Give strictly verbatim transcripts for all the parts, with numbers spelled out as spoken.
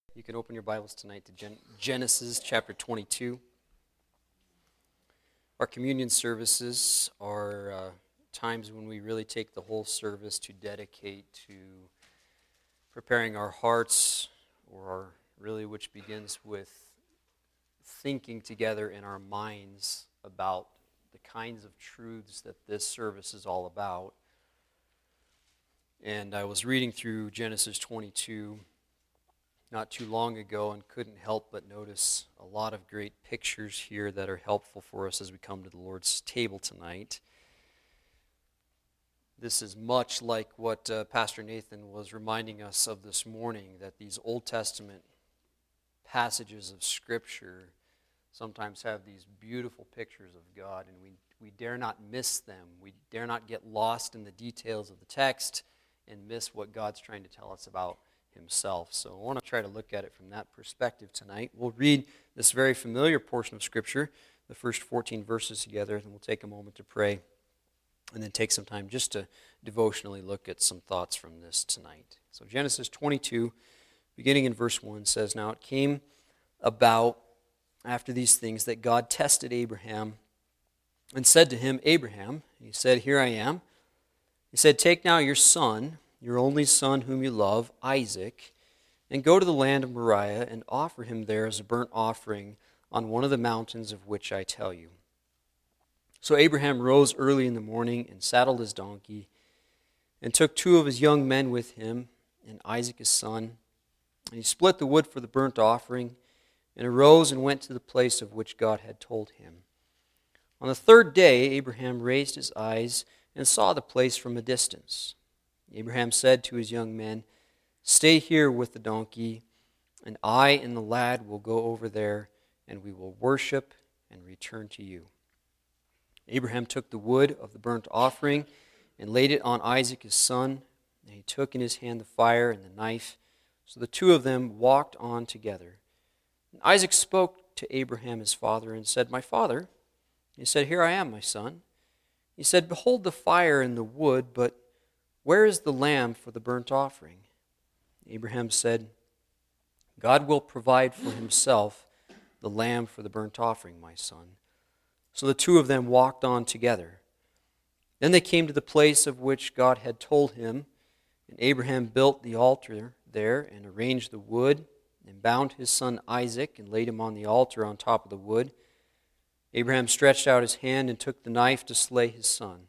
You can open your Bibles tonight to Gen- Genesis chapter twenty-two. Our communion services are uh, times when we really take the whole service to dedicate to preparing our hearts, or our, really which begins with thinking together in our minds about the kinds of truths that this service is all about. And I was reading through Genesis twenty-two not too long ago and couldn't help but notice a lot of great pictures here that are helpful for us as we come to the Lord's table tonight. This is much like what uh, Pastor Nathan was reminding us of this morning, that these Old Testament passages of Scripture sometimes have these beautiful pictures of God, and we, we dare not miss them. We dare not get lost in the details of the text and miss what God's trying to tell us about Himself. So I want to try to look at it from that perspective tonight. We'll read this very familiar portion of Scripture, the first fourteen verses together, and we'll take a moment to pray, and then take some time just to devotionally look at some thoughts from this tonight. So Genesis twenty-two, beginning in verse one, says, "Now it came about after these things that God tested Abraham and said to him, 'Abraham,' he said, 'Here I am.' He said, 'Take now your son, your only son whom you love, Isaac, and go to the land of Moriah and offer him there as a burnt offering on one of the mountains of which I tell you.' So Abraham rose early in the morning and saddled his donkey and took two of his young men with him and Isaac his son. And he split the wood for the burnt offering and arose and went to the place of which God had told him. On the third day Abraham raised his eyes and saw the place from a distance. Abraham said to his young men, 'Stay here with the donkey, and I and the lad will go over there, and we will worship and return to you.' Abraham took the wood of the burnt offering and laid it on Isaac his son, and he took in his hand the fire and the knife. So the two of them walked on together. And Isaac spoke to Abraham his father and said, 'My father.' He said, 'Here I am, my son.' He said, 'Behold the fire and the wood, but where is the lamb for the burnt offering?' Abraham said, 'God will provide for himself the lamb for the burnt offering, my son.' So the two of them walked on together. Then they came to the place of which God had told him, and Abraham built the altar there and arranged the wood and bound his son Isaac and laid him on the altar on top of the wood. Abraham stretched out his hand and took the knife to slay his son.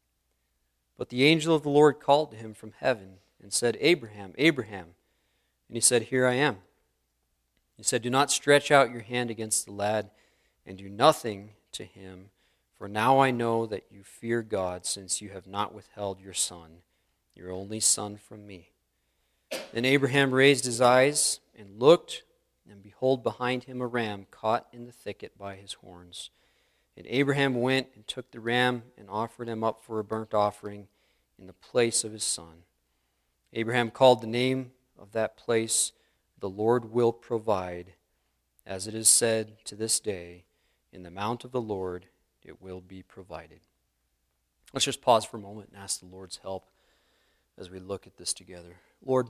But the angel of the Lord called to him from heaven and said, 'Abraham, Abraham.' And he said, 'Here I am.' He said, 'Do not stretch out your hand against the lad, and do nothing to him, for now I know that you fear God, since you have not withheld your son, your only son, from me.' Then Abraham raised his eyes and looked, and behold, behind him a ram caught in the thicket by his horns. And Abraham went and took the ram and offered him up for a burnt offering in the place of his son. Abraham called the name of that place, 'The Lord will provide,' as it is said to this day, 'In the mount of the Lord it will be provided.'" Let's just pause for a moment and ask the Lord's help as we look at this together. Lord,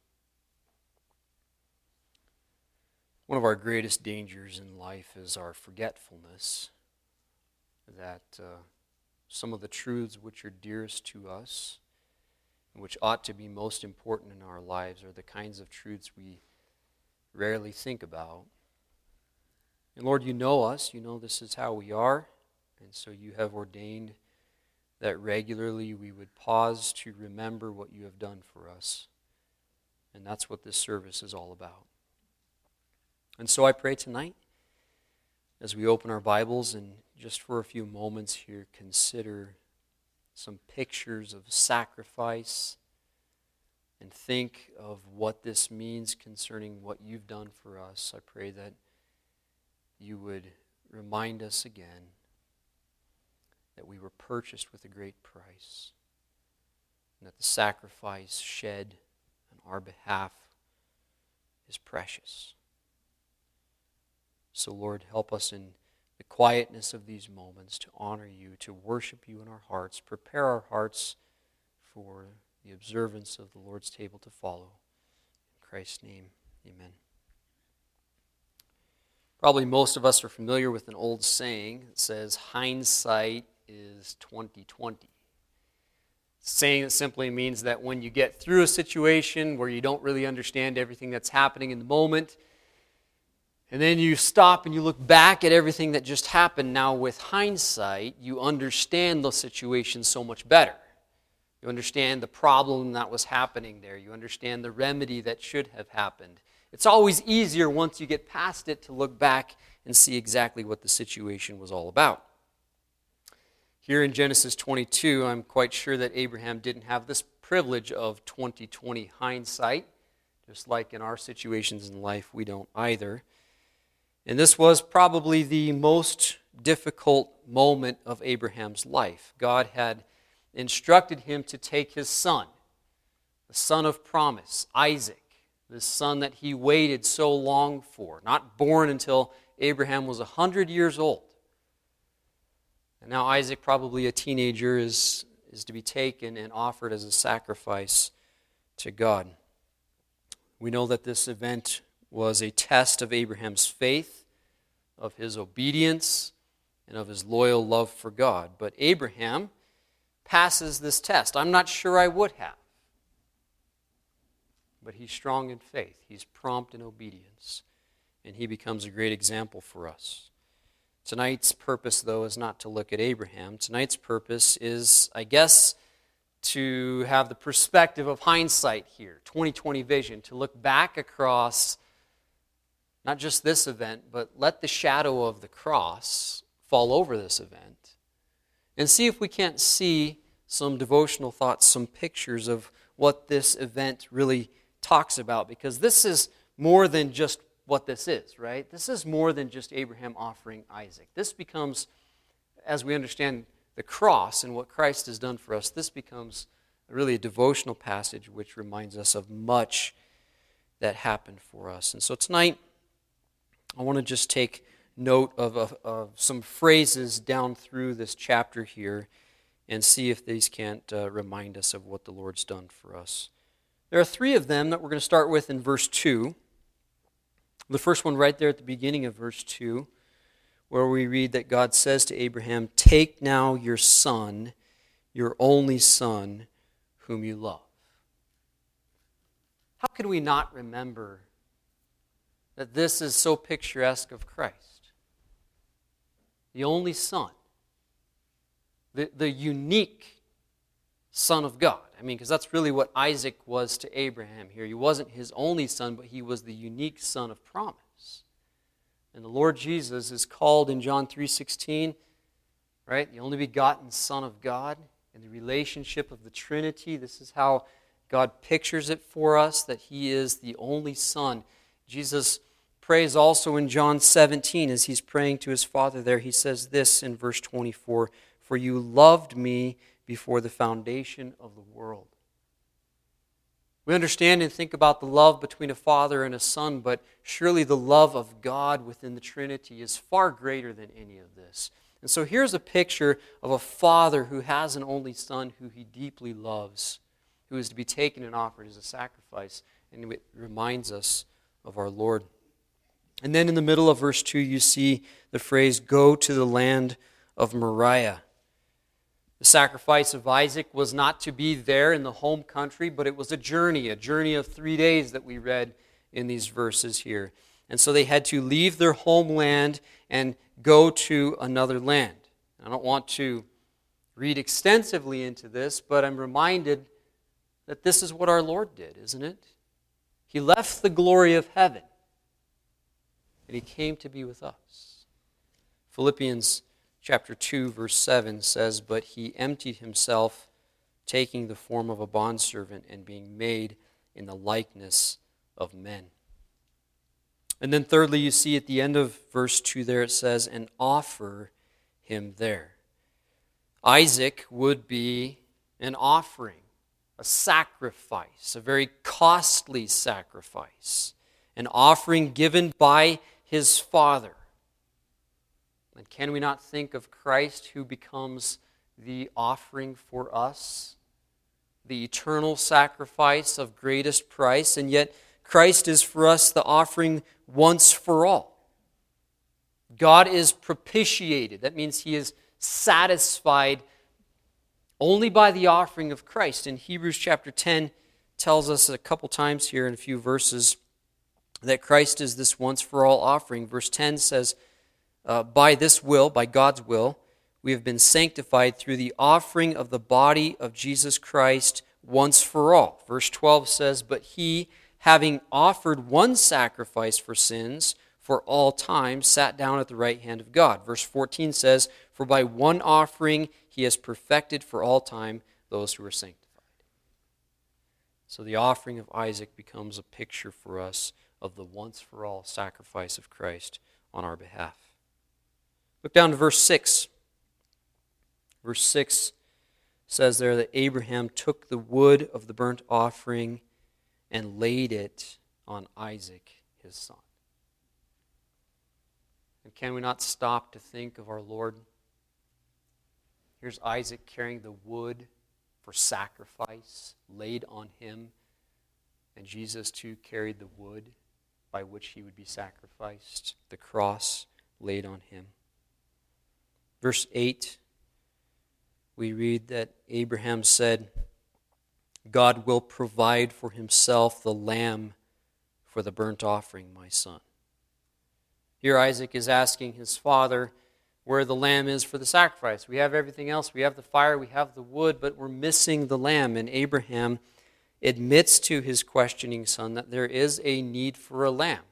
one of our greatest dangers in life is our forgetfulness, that uh, some of the truths which are dearest to us and which ought to be most important in our lives are the kinds of truths we rarely think about. And Lord, you know us, you know this is how we are, and so you have ordained that regularly we would pause to remember what you have done for us. And that's what this service is all about. And so I pray tonight, as we open our Bibles and just for a few moments here consider some pictures of sacrifice and think of what this means concerning what you've done for us, I pray that you would remind us again that we were purchased with a great price, and that the sacrifice shed on our behalf is precious. So Lord, help us in the quietness of these moments to honor you, to worship you in our hearts, prepare our hearts for the observance of the Lord's table to follow. In Christ's name, amen. Probably most of us are familiar with an old saying that says, hindsight is twenty twenty. Saying that simply means that when you get through a situation where you don't really understand everything that's happening in the moment, and then you stop and you look back at everything that just happened, now with hindsight, you understand the situation so much better. You understand the problem that was happening there. You understand the remedy that should have happened. It's always easier once you get past it to look back and see exactly what the situation was all about. Here in Genesis twenty-two, I'm quite sure that Abraham didn't have this privilege of twenty twenty hindsight. Just like in our situations in life, we don't either. And this was probably the most difficult moment of Abraham's life. God had instructed him to take his son, the son of promise, Isaac, the son that he waited so long for, not born until Abraham was one hundred years old. And now Isaac, probably a teenager, is, is to be taken and offered as a sacrifice to God. We know that this event was a test of Abraham's faith, of his obedience, and of his loyal love for God. But Abraham passes this test. I'm not sure I would have. But he's strong in faith. He's prompt in obedience. And he becomes a great example for us. Tonight's purpose, though, is not to look at Abraham. Tonight's purpose is, I guess, to have the perspective of hindsight here, twenty twenty vision, to look back across not just this event, but let the shadow of the cross fall over this event and see if we can't see some devotional thoughts, some pictures of what this event really talks about, because this is more than just what this is, right? This is more than just Abraham offering Isaac. This becomes, as we understand the cross and what Christ has done for us, this becomes really a devotional passage which reminds us of much that happened for us. And so tonight, I want to just take note of, of, of some phrases down through this chapter here and see if these can't uh, remind us of what the Lord's done for us. There are three of them that we're going to start with in verse two. The first one right there at the beginning of verse two, where we read that God says to Abraham, "Take now your son, your only son, whom you love." How can we not remember that this is so picturesque of Christ? The only son. The, the unique Son of God. I mean, because that's really what Isaac was to Abraham here. He wasn't his only son, but he was the unique son of promise. And the Lord Jesus is called in John three sixteen, right? The only begotten Son of God. In the relationship of the Trinity, this is how God pictures it for us, that he is the only Son. Jesus prays also in John seventeen, as he's praying to his Father there, he says this in verse twenty-four, "For you loved me before the foundation of the world." We understand and think about the love between a father and a son, but surely the love of God within the Trinity is far greater than any of this. And so here's a picture of a father who has an only son who he deeply loves, who is to be taken and offered as a sacrifice, and it reminds us of our Lord. And then in the middle of verse two, you see the phrase, "Go to the land of Moriah." The sacrifice of Isaac was not to be there in the home country, but it was a journey, a journey of three days that we read in these verses here. And so they had to leave their homeland and go to another land. I don't want to read extensively into this, but I'm reminded that this is what our Lord did, isn't it? He left the glory of heaven, and he came to be with us. Philippians Chapter two, verse seven says, "But he emptied himself, taking the form of a bondservant and being made in the likeness of men." And then thirdly, you see at the end of verse two there, it says, "And offer him there." Isaac would be an offering, a sacrifice, a very costly sacrifice, an offering given by his father. And can we not think of Christ who becomes the offering for us, the eternal sacrifice of greatest price, and yet Christ is for us the offering once for all. God is propitiated. That means he is satisfied only by the offering of Christ. In Hebrews chapter ten tells us a couple times here in a few verses that Christ is this once-for-all offering. Verse ten says, uh, by this will, by God's will, we have been sanctified through the offering of the body of Jesus Christ once for all. Verse twelve says, but he, having offered one sacrifice for sins for all time, sat down at the right hand of God. Verse fourteen says, for by one offering he has perfected for all time those who are sanctified. So the offering of Isaac becomes a picture for us of the once-for-all sacrifice of Christ on our behalf. Look down to verse six. Verse six says there that Abraham took the wood of the burnt offering and laid it on Isaac, his son. And can we not stop to think of our Lord? Here's Isaac carrying the wood for sacrifice laid on him, and Jesus too carried the wood by which he would be sacrificed, the cross laid on him. Verse eight, we read that Abraham said, God will provide for himself the lamb for the burnt offering, my son. Here Isaac is asking his father where the lamb is for the sacrifice. We have everything else. We have the fire, we have the wood, but we're missing the lamb. And Abraham admits to his questioning son that there is a need for a lamb.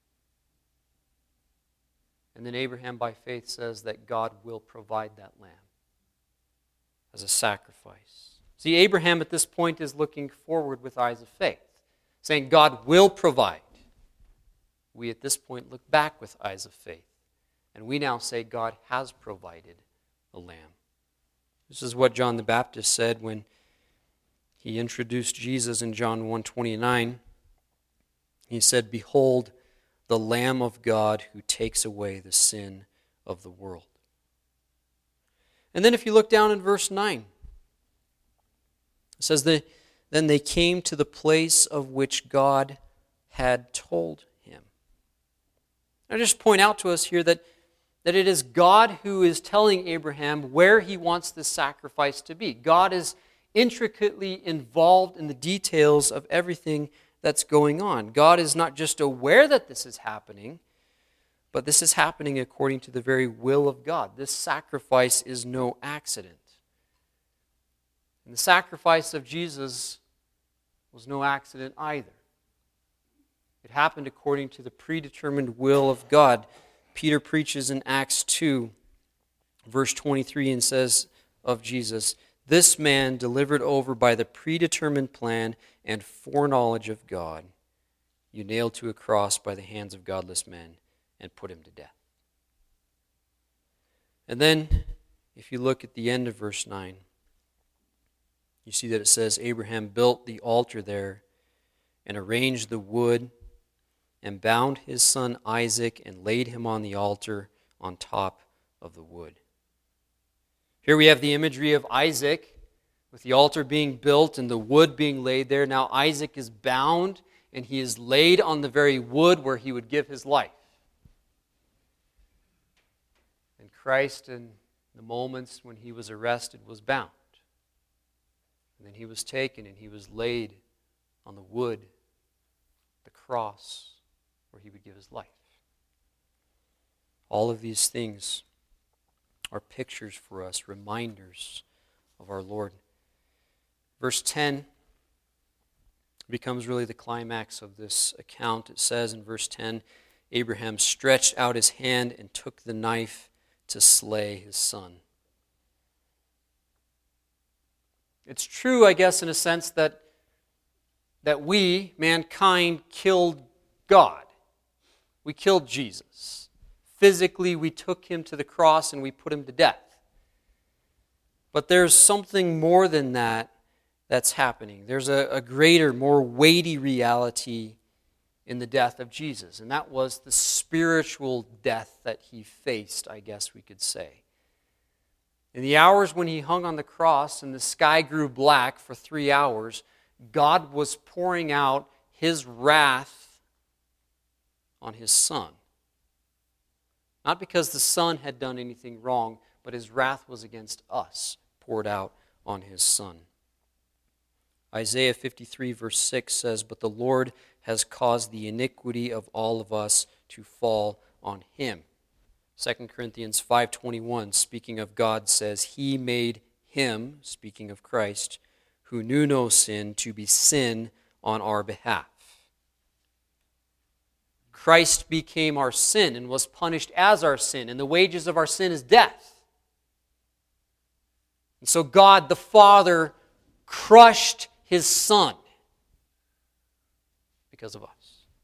And then Abraham, by faith, says that God will provide that lamb as a sacrifice. See, Abraham at this point is looking forward with eyes of faith, saying God will provide. We at this point look back with eyes of faith, and we now say God has provided a lamb. This is what John the Baptist said when he introduced Jesus in John one twenty-nine. He said, behold, the Lamb of God who takes away the sin of the world. And then if you look down in verse nine, it says that then they came to the place of which God had told him. I just point out to us here that, that it is God who is telling Abraham where he wants this sacrifice to be. God is intricately involved in the details of everything that's going on. God is not just aware that this is happening, but this is happening according to the very will of God. This sacrifice is no accident. And the sacrifice of Jesus was no accident either. It happened according to the predetermined will of God. Peter preaches in Acts two, verse twenty-three, and says of Jesus, this man delivered over by the predetermined plan and foreknowledge of God, you nailed to a cross by the hands of godless men and put him to death. And then, if you look at the end of verse nine, you see that it says, Abraham built the altar there and arranged the wood and bound his son Isaac and laid him on the altar on top of the wood. Here we have the imagery of Isaac with the altar being built and the wood being laid there. Now Isaac is bound and he is laid on the very wood where he would give his life. And Christ, in the moments when he was arrested, was bound. And then he was taken and he was laid on the wood, the cross, where he would give his life. All of these things are pictures for us, reminders of our Lord. Verse ten becomes really the climax of this account. It says in verse ten, Abraham stretched out his hand and took the knife to slay his son. It's true, I guess, in a sense that, that we, mankind, killed God. We killed Jesus. Physically, we took him to the cross and we put him to death. But there's something more than that that's happening. There's a, a greater, more weighty reality in the death of Jesus, and that was the spiritual death that he faced, I guess we could say. In the hours when he hung on the cross and the sky grew black for three hours, God was pouring out his wrath on his son. Not because the Son had done anything wrong, but his wrath was against us, poured out on his Son. Isaiah fifty-three verse six says, "But the Lord has caused the iniquity of all of us to fall on him." Second Corinthians five twenty-one, speaking of God, says, "He made him," speaking of Christ, "who knew no sin, to be sin on our behalf." Christ became our sin and was punished as our sin, and the wages of our sin is death. And so God the Father crushed his Son because of us.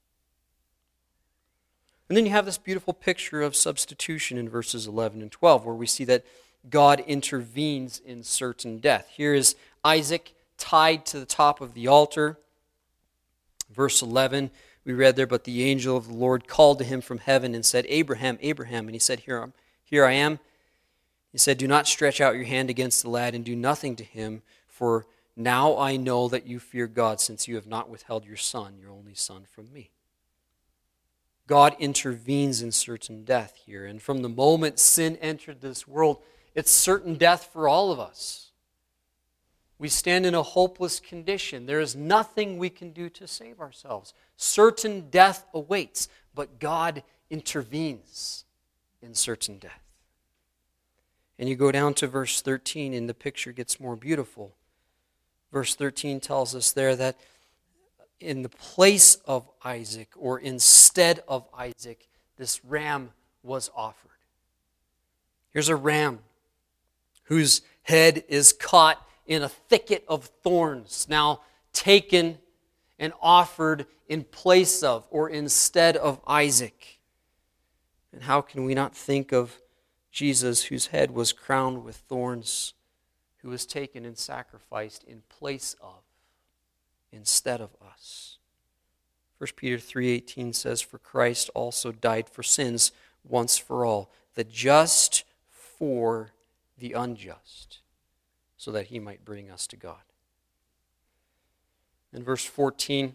And then you have this beautiful picture of substitution in verses eleven and twelve, where we see that God intervenes in certain death. Here is Isaac tied to the top of the altar. Verse eleven, we read there, "But the angel of the Lord called to him from heaven and said, 'Abraham, Abraham.' And he said, Here, here I am. He said, 'Do not stretch out your hand against the lad and do nothing to him, for now I know that you fear God, since you have not withheld your son, your only son, from me.'" God intervenes in certain death here. And from the moment sin entered this world, it's certain death for all of us. We stand in a hopeless condition. There is nothing we can do to save ourselves. Certain death awaits, but God intervenes in certain death. And you go down to verse thirteen, and the picture gets more beautiful. Verse thirteen tells us there that in the place of Isaac, or instead of Isaac, this ram was offered. Here's a ram whose head is caught in a thicket of thorns, now taken and offered in place of, or instead of, Isaac. And how can we not think of Jesus, whose head was crowned with thorns, who was taken and sacrificed in place of, instead of us? First Peter three eighteen says, "For Christ also died for sins once for all, the just for the unjust, so that he might bring us to God." In verse fourteen,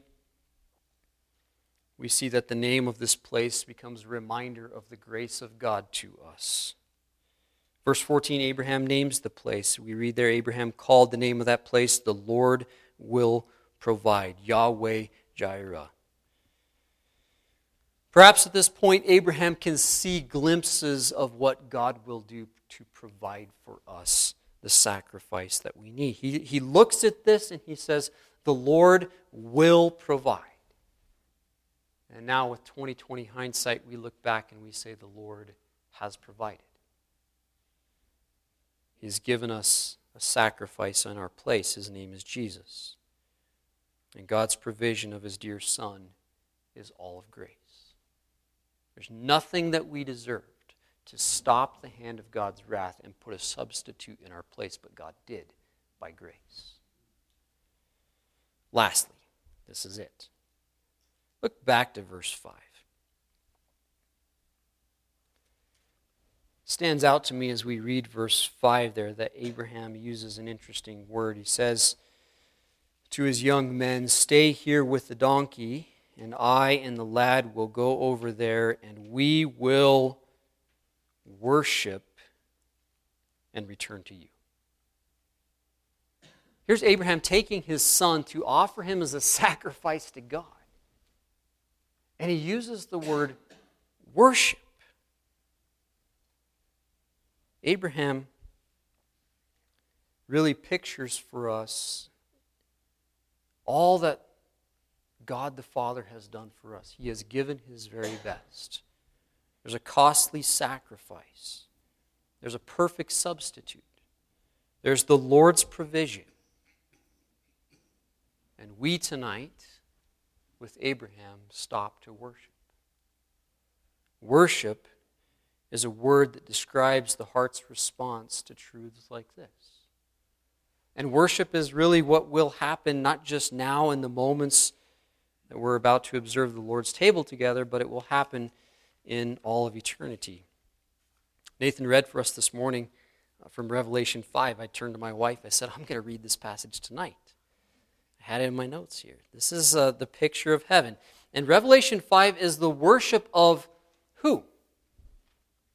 we see that the name of this place becomes a reminder of the grace of God to us. Verse fourteen, Abraham names the place. We read there, Abraham called the name of that place, "The Lord will provide," Yahweh Jireh. Perhaps at this point, Abraham can see glimpses of what God will do to provide for us the sacrifice that we need. He, he looks at this and he says, the Lord will provide. And now with twenty twenty hindsight, we look back and we say the Lord has provided. He has given us a sacrifice in our place. His name is Jesus. And God's provision of his dear Son is all of grace. There's nothing that we deserved to stop the hand of God's wrath and put a substitute in our place, but God did by grace. Lastly, this is it. Look back to verse five. It stands out to me as we read verse five there that Abraham uses an interesting word. He says to his young men, "Stay here with the donkey, and I and the lad will go over there, and we will worship and return to you." Here's Abraham taking his son to offer him as a sacrifice to God. And he uses the word worship. Abraham really pictures for us all that God the Father has done for us. He has given his very best. There's a costly sacrifice. There's a perfect substitute. There's the Lord's provision. And we tonight, with Abraham, stop to worship. Worship is a word that describes the heart's response to truths like this. And worship is really what will happen not just now in the moments that we're about to observe the Lord's table together, but it will happen in all of eternity. Nathan read for us this morning from Revelation five. I turned to my wife. I said, I'm going to read this passage tonight. I had it in my notes here. This is uh, the picture of heaven. And Revelation five is the worship of who?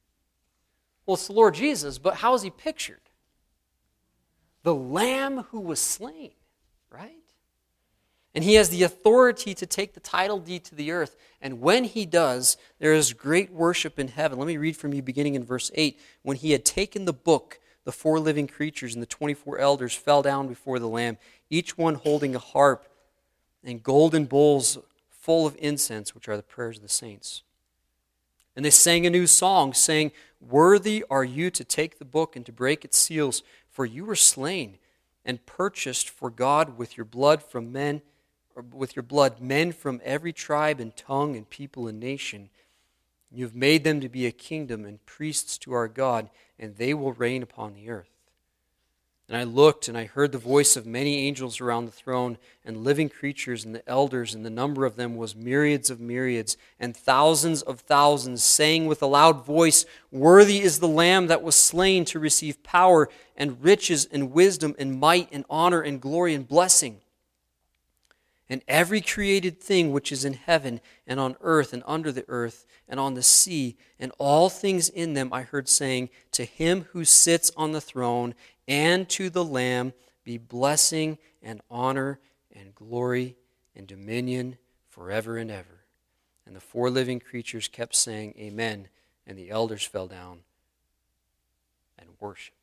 Well, it's the Lord Jesus, but how is he pictured? The Lamb who was slain, right? And he has the authority to take the title deed to the earth. And when he does, there is great worship in heaven. Let me read from you beginning in verse eight. When he had taken the book, the four living creatures and the twenty-four elders fell down before the Lamb, each one holding a harp and golden bowls full of incense, which are the prayers of the saints. And they sang a new song, saying, "Worthy are you to take the book and to break its seals, for you were slain and purchased for God with your blood from men, or with your blood men from every tribe and tongue and people and nation. You have made them to be a kingdom and priests to our God, and they will reign upon the earth." And I looked, and I heard the voice of many angels around the throne, and living creatures, and the elders, and the number of them was myriads of myriads, and thousands of thousands, saying with a loud voice, "Worthy is the Lamb that was slain to receive power, and riches, and wisdom, and might, and honor, and glory, and blessing." And every created thing which is in heaven, and on earth, and under the earth, and on the sea, and all things in them, I heard saying, "To him who sits on the throne, and to the Lamb, be blessing, and honor, and glory, and dominion, forever and ever." And the four living creatures kept saying, "Amen." And the elders fell down and worshipped.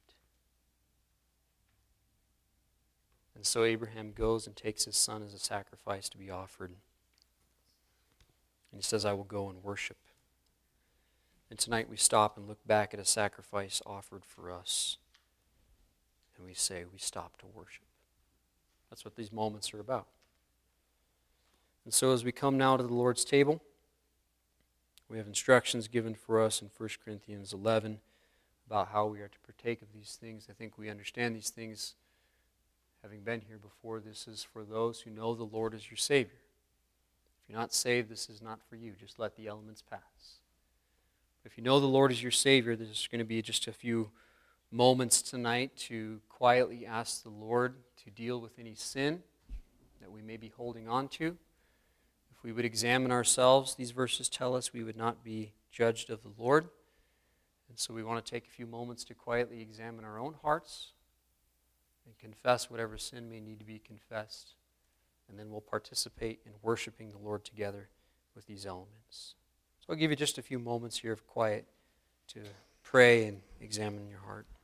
And so Abraham goes and takes his son as a sacrifice to be offered. And he says, "I will go and worship." And tonight we stop and look back at a sacrifice offered for us. And we say, we stop to worship. That's what these moments are about. And so as we come now to the Lord's table, we have instructions given for us in First Corinthians eleven about how we are to partake of these things. I think we understand these things. Having been here before, this is for those who know the Lord as your Savior. If you're not saved, this is not for you. Just let the elements pass. If you know the Lord as your Savior, there's going to be just a few moments tonight to quietly ask the Lord to deal with any sin that we may be holding on to. If we would examine ourselves, these verses tell us we would not be judged of the Lord. And so we want to take a few moments to quietly examine our own hearts and confess whatever sin may need to be confessed. And then we'll participate in worshiping the Lord together with these elements. So I'll give you just a few moments here of quiet to pray and examine your heart.